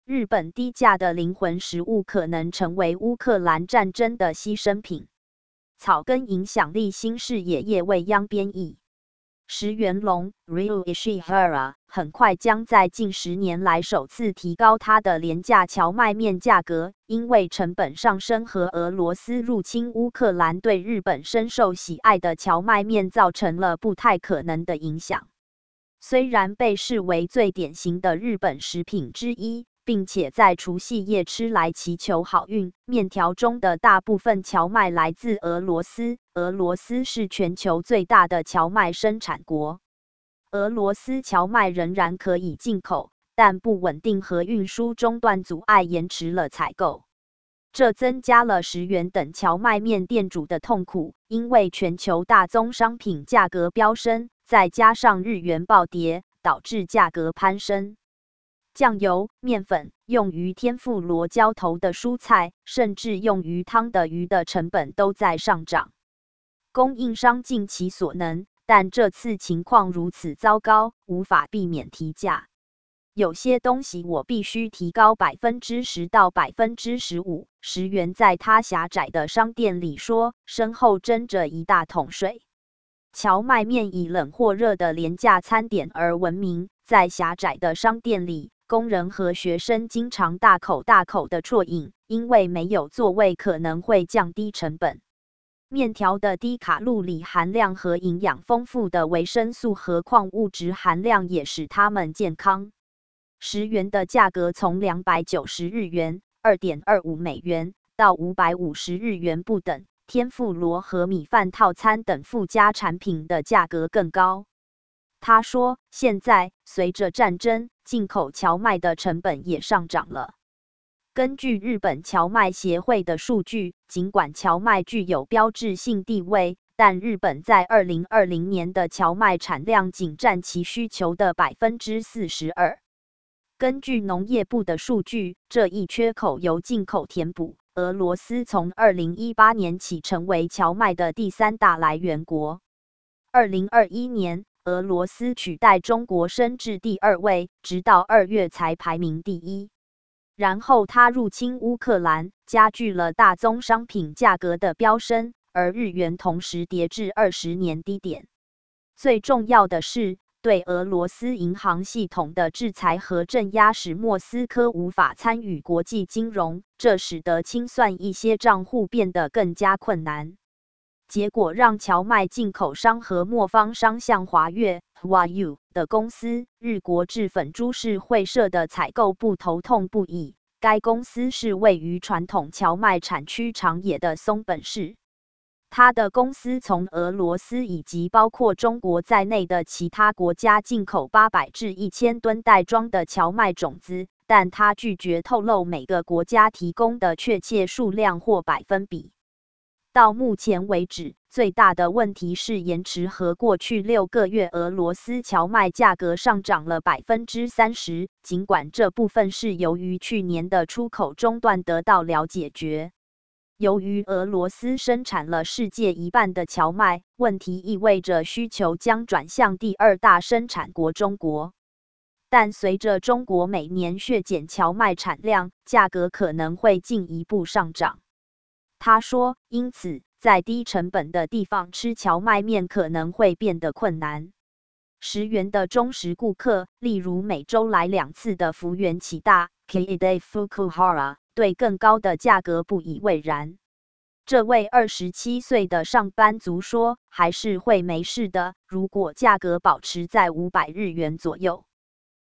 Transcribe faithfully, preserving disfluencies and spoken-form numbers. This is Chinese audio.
日本低价的灵魂食物可能成为乌克兰战争的牺牲品。草根影响力新视野叶未央编译。石原隆 Ryu Ishihara 很快将在近十年来首次提高它的廉价荞麦面价格，因为成本上升和俄罗斯入侵乌克兰对日本深受喜爱的荞麦面造成了不太可能的影响。虽然被视为最典型的日本食品之一，并且在除夕夜吃来祈求好运，面条中的大部分荞麦来自俄罗斯。俄罗斯是全球最大的荞麦生产国。俄罗斯荞麦仍然可以进口，但不稳定和运输中断阻碍延迟了采购。这增加了石原等荞麦面店主的痛苦，因为全球大宗商品价格飙升，再加上日元暴跌，导致价格攀升。酱油、面粉、用于天妇罗浇头的蔬菜，甚至用于汤的鱼的成本都在上涨。供应商尽其所能，但这次情况如此糟糕，无法避免提价。有些东西我必须提高百分之十到百分之十五。石原在他狭窄的商店里说，身后斟着一大桶水。荞麦面以冷或热的廉价餐点而闻名，在狭窄的商店里，工人和学生经常大口大口的啜饮，因为没有座位可能会降低成本。面条的低卡路里含量和营养丰富的维生素和矿物质含量也使它们健康。石原的价格从两百九十日元 二点二五美元到五百五十日元不等，天妇罗和米饭套餐等附加产品的价格更高。他说，现在随着战争，进口荞麦的成本也上涨了。根据日本荞麦协会的数据，尽管荞麦具有标志性地位，但日本在二零二零年的荞麦产量仅占其需求的 百分之四十二。根据农业部的数据，这一缺口由进口填补。俄罗斯从二零一八年起成为荞麦的第三大来源国。二零二一年，俄罗斯取代中国升至第二位，直到二月才排名第一。然后他入侵乌克兰，加剧了大宗商品价格的飙升，而日元同时跌至二十年低点。最重要的是，对俄罗斯银行系统的制裁和镇压使莫斯科无法参与国际金融，这使得清算一些账户变得更加困难。结果让荞麦进口商和磨坊商像华越 （Huayu） 的公司、日国制粉株式会社的采购部头痛不已。该公司是位于传统荞麦产区长野的松本市。他的公司从俄罗斯以及包括中国在内的其他国家进口八百至一千吨袋装的荞麦种子，但他拒绝透露每个国家提供的确切数量或百分比。到目前为止，最大的问题是延迟和过去六个月俄罗斯荞麦价格上涨了 百分之三十， 尽管这部分是由于去年的出口中断得到了解决。由于俄罗斯生产了世界一半的荞麦，问题意味着需求将转向第二大生产国中国。但随着中国每年削减荞麦产量，价格可能会进一步上涨。他说，因此，在低成本的地方吃荞麦面可能会变得困难。石原的忠实顾客，例如每周来两次的福原启大 Kide Fukuhara， 对更高的价格不以为然。这位二十七岁的上班族说，还是会没事的，如果价格保持在五百日元左右。